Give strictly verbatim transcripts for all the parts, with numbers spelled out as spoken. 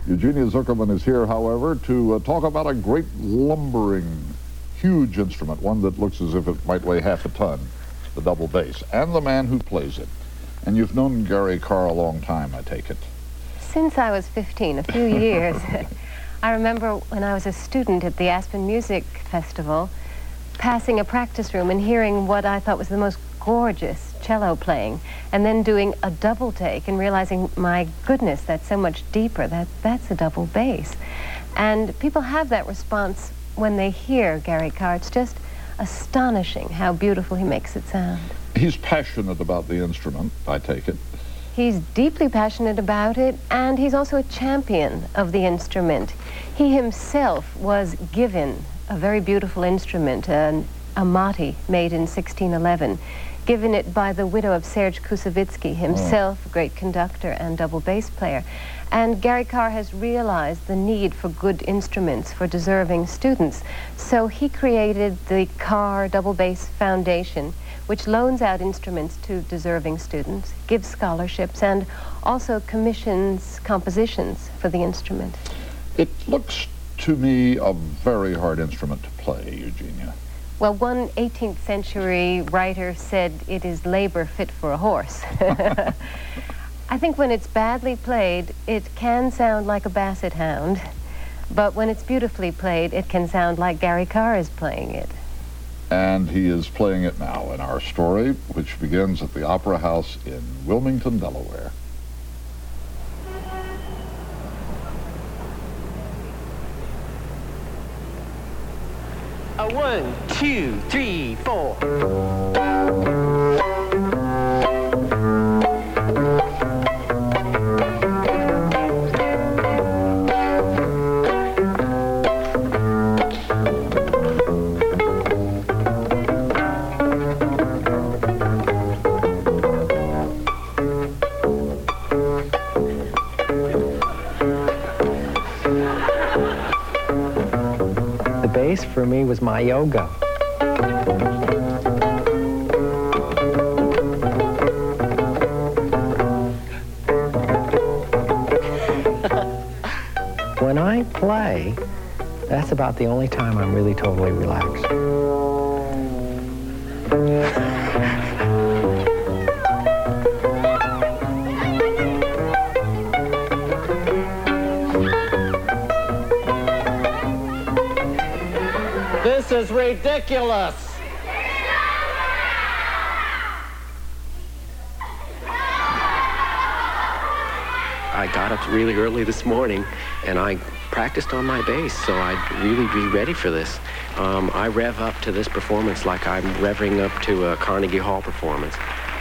Eugenia Zuckerman is here, however, to uh, talk about a great lumbering, huge instrument, one that looks as if it might weigh half a ton, the double bass, and the man who plays it. And you've known Gary Carr a long time, I take it. Since I was fifteen, a few years. I remember when I was a student at the Aspen Music Festival, passing a practice room and hearing what I thought was the most gorgeous cello playing, and then doing a double take and realizing, my goodness, that's so much deeper. That that's a double bass. And people have that response when they hear Gary Carr. It's just astonishing how beautiful he makes it sound. He's passionate about the instrument, I take it. He's deeply passionate about it, and he's also a champion of the instrument. He himself was given a very beautiful instrument, an Amati made in sixteen eleven, given it by the widow of Serge Koussevitzky, himself oh. a great conductor and double bass player. And Gary Carr has realized the need for good instruments for deserving students. So he created the Carr Double Bass Foundation, which loans out instruments to deserving students, gives scholarships, and also commissions compositions for the instrument. It looks to me a very hard instrument to play, Eugenia. Well, one eighteenth century writer said it is labor fit for a horse. I think when it's badly played, it can sound like a basset hound, but when it's beautifully played, it can sound like Gary Carr is playing it. And he is playing it now in our story, which begins at the Opera House in Wilmington, Delaware. A one, two, three, four. For me was my yoga. When I play, that's about the only time I'm really totally relaxed. This is ridiculous. I got up really early this morning and I practiced on my bass so I'd really be ready for this. Um, I rev up to this performance like I'm revving up to a Carnegie Hall performance.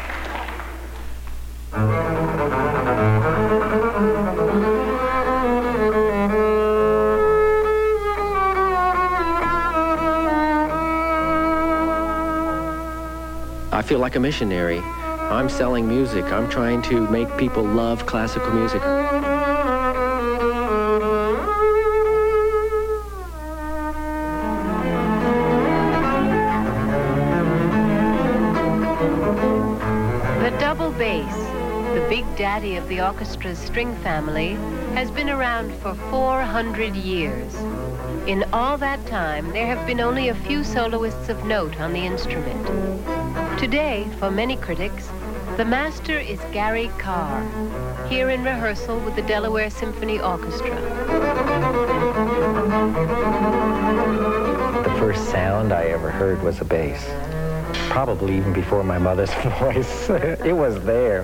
I feel like a missionary. I'm selling music. I'm trying to make people love classical music. The double bass, the big daddy of the orchestra's string family, has been around for four hundred years. In all that time, there have been only a few soloists of note on the instrument. Today, for many critics, the master is Gary Carr, here in rehearsal with the Delaware Symphony Orchestra. The first sound I ever heard was a bass. Probably even before my mother's voice. It was there.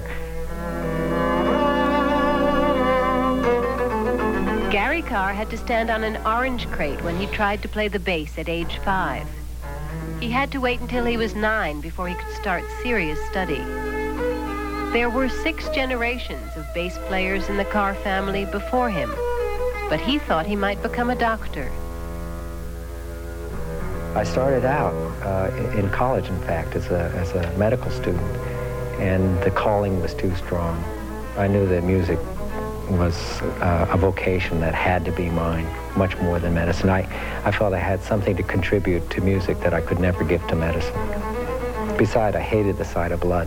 Gary Carr had to stand on an orange crate when he tried to play the bass at age five. He had to wait until he was nine before he could start serious study. There were six generations of bass players in the Carr family before him, but he thought he might become a doctor. I started out uh, in college, in fact, as a, as a medical student, and the calling was too strong. I knew that music was uh, a vocation that had to be mine, much more than medicine. I, I felt I had something to contribute to music that I could never give to medicine. Besides, I hated the sight of blood.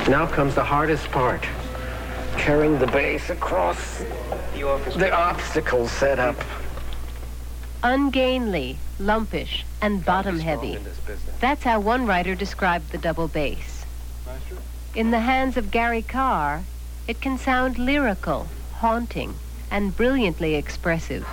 Now comes the hardest part. Carrying the bass across the obstacles set up. Ungainly, lumpish, and bottom-heavy. That's how one writer described the double bass. In the hands of Gary Carr, it can sound lyrical, haunting, and brilliantly expressive.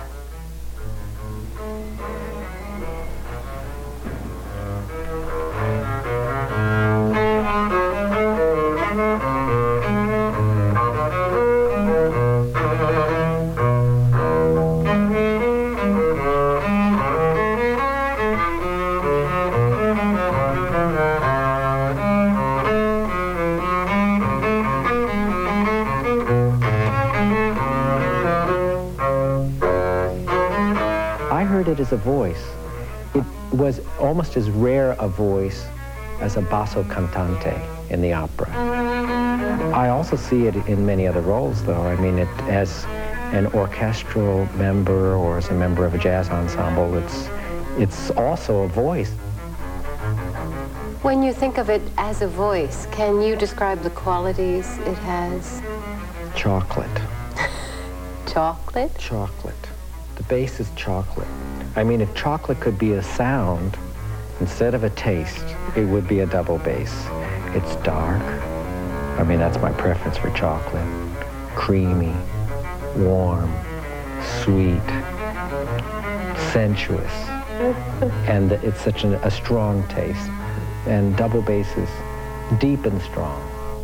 It as a voice. It was almost as rare a voice as a basso cantante in the opera. I also see it in many other roles, though. I mean, it as an orchestral member or as a member of a jazz ensemble. It's it's also a voice. When you think of it as a voice, can you describe the qualities it has? Chocolate. Chocolate? Chocolate. The bass is chocolate. I mean, if chocolate could be a sound, instead of a taste, it would be a double bass. It's dark. I mean, that's my preference for chocolate. Creamy, warm, sweet, sensuous. And it's such an, a strong taste. And double bass is deep and strong.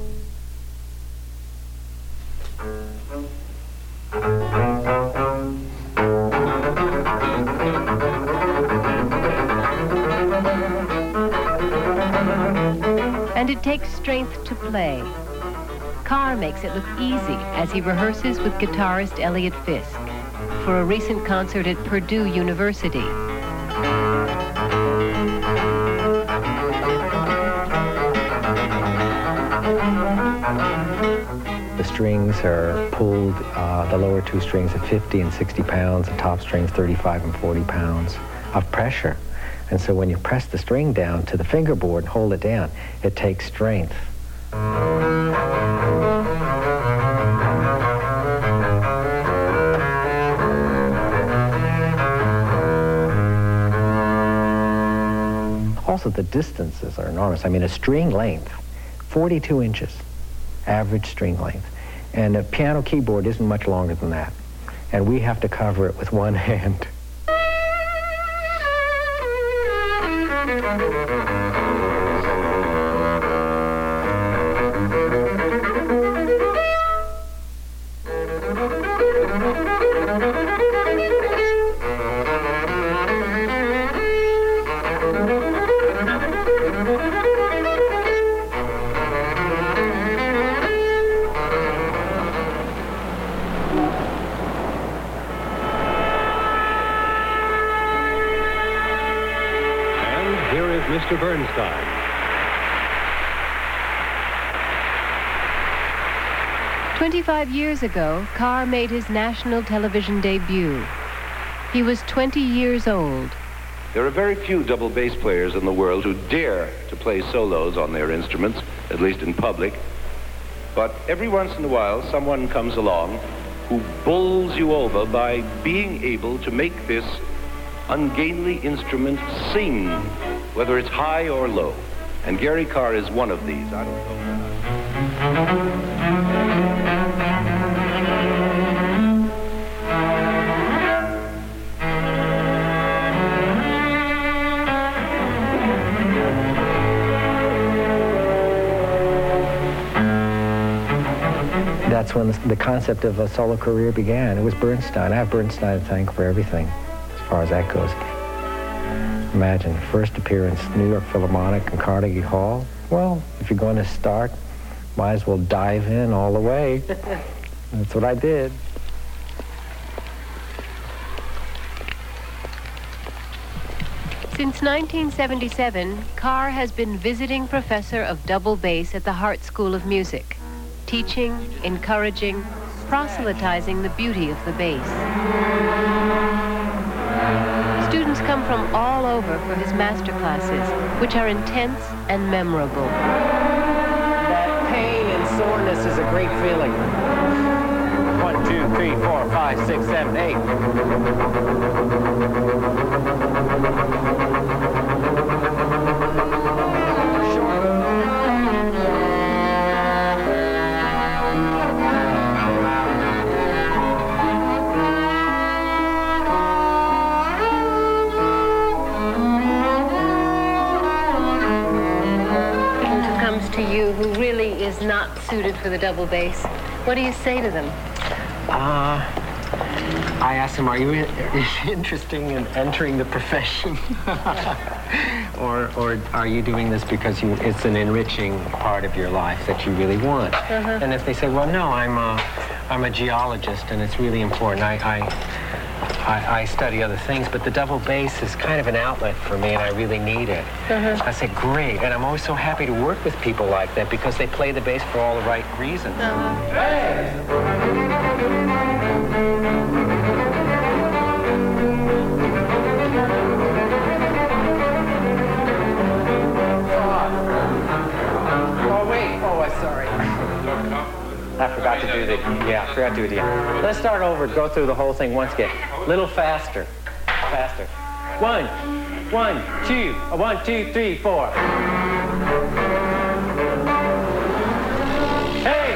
And it takes strength to play. Carr makes it look easy as he rehearses with guitarist Elliot Fisk for a recent concert at Purdue University. The strings are pulled, uh, the lower two strings at fifty and sixty pounds, the top strings thirty-five and forty pounds of pressure. And so when you press the string down to the fingerboard and hold it down, it takes strength. Also, the distances are enormous. I mean, a string length, forty-two inches, average string length. And a piano keyboard isn't much longer than that. And we have to cover it with one hand. Mister Bernstein. Twenty-five years ago, Carr made his national television debut. He was twenty years old. There are very few double bass players in the world who dare to play solos on their instruments, at least in public. But every once in a while, someone comes along who bowls you over by being able to make this ungainly instrument sing, whether it's high or low. And Gary Carr is one of these. I don't know. That's when the concept of a solo career began. It was Bernstein. I have Bernstein to thank for everything, as far as that goes. Imagine, first appearance, New York Philharmonic and Carnegie Hall. Well, if you're going to start, might as well dive in all the way. That's what I did. Since nineteen seventy-seven, Carr has been visiting professor of double bass at the Hart School of Music, teaching, encouraging, proselytizing the beauty of the bass. Students come from all over for his master classes, which are intense and memorable. pain and soreness is a great feeling. One, two, three, four, five, six, seven, eight. You who really is not suited for the double bass, what do you say to them? Uh, I asked them, are you in, interested in entering the profession? or, or are you doing this because you, it's an enriching part of your life that you really want? Uh-huh. And if they say, well, no, I'm a, I'm a geologist and it's really important. I, I, I, I study other things, but the double bass is kind of an outlet for me, and I really need it. Uh-huh. I say, great, and I'm always so happy to work with people like that because they play the bass for all the right reasons. Uh-huh. Hey! Oh, wait, oh, I'm sorry. I forgot to do the, yeah, I forgot to do it again. Let's start over, go through the whole thing once again. A little faster, faster. One, one, two, one, two, three, four. Hey!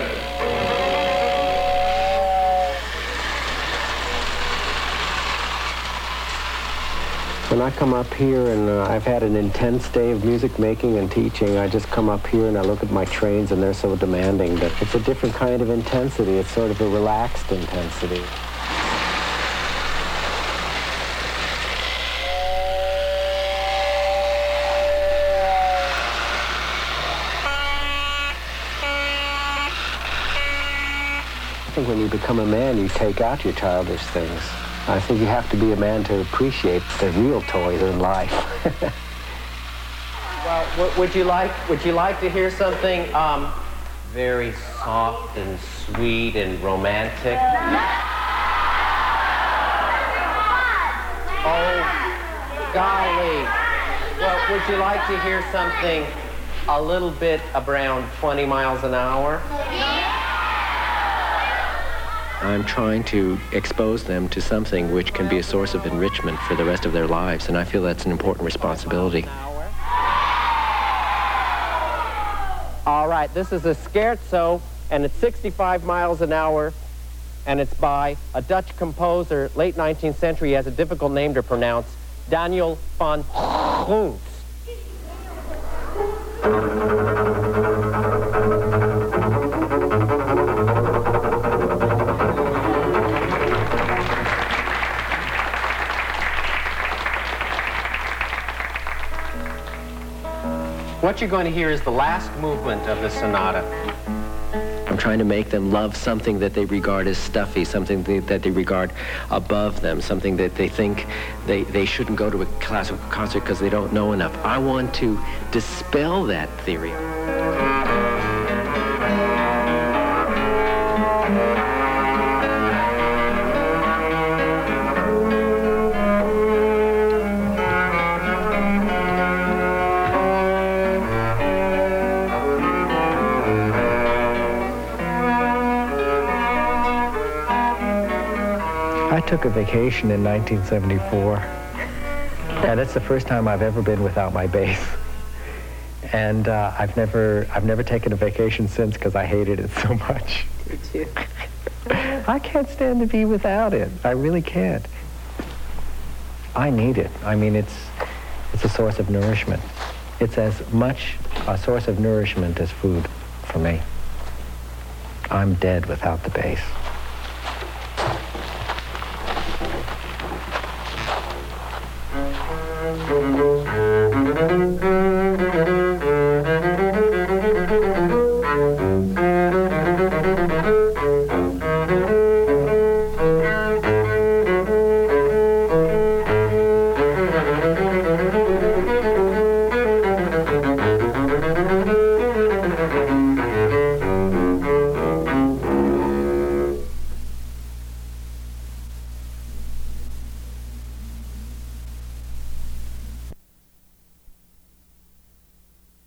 When I come up here and uh, I've had an intense day of music making and teaching, I just come up here and I look at my trains and they're so demanding that it's a different kind of intensity. It's sort of a relaxed intensity. I think when you become a man, you take out your childish things. I think you have to be a man to appreciate the real toys in life. Well, w- would you like would you like to hear something um, very soft and sweet and romantic? Oh, golly! Well, would you like to hear something a little bit around twenty miles an hour? I'm trying to expose them to something which can be a source of enrichment for the rest of their lives, and I feel that's an important responsibility. All right, this is a scherzo, and it's sixty-five miles an hour, and it's by a Dutch composer, late nineteenth century. He has a difficult name to pronounce, Daniel van Groens. What you're going to hear is the last movement of the sonata. I'm trying to make them love something that they regard as stuffy, something that they regard above them, something that they think they, they shouldn't go to a classical concert because they don't know enough. I want to dispel that theory. I took a vacation in nineteen seventy-four, and it's the first time I've ever been without my bass. And uh, I've never, I've never taken a vacation since because I hated it so much. Did you? I can't stand to be without it. I really can't. I need it. I mean, it's, it's a source of nourishment. It's as much a source of nourishment as food for me. I'm dead without the bass.